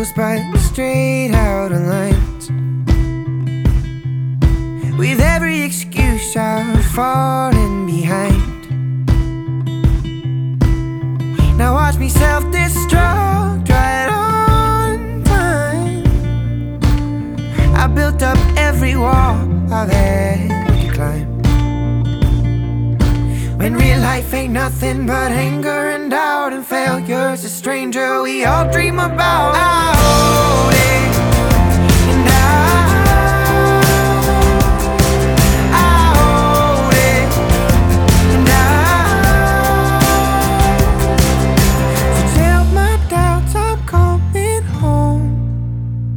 circles but straight out of lines, with every excuse I've fallen behind. Now watch me self-destruct right on time. I built up every wall I've had to climb, when real life ain't nothing but anger and doubt, and failure's a stranger we all dream about. I hold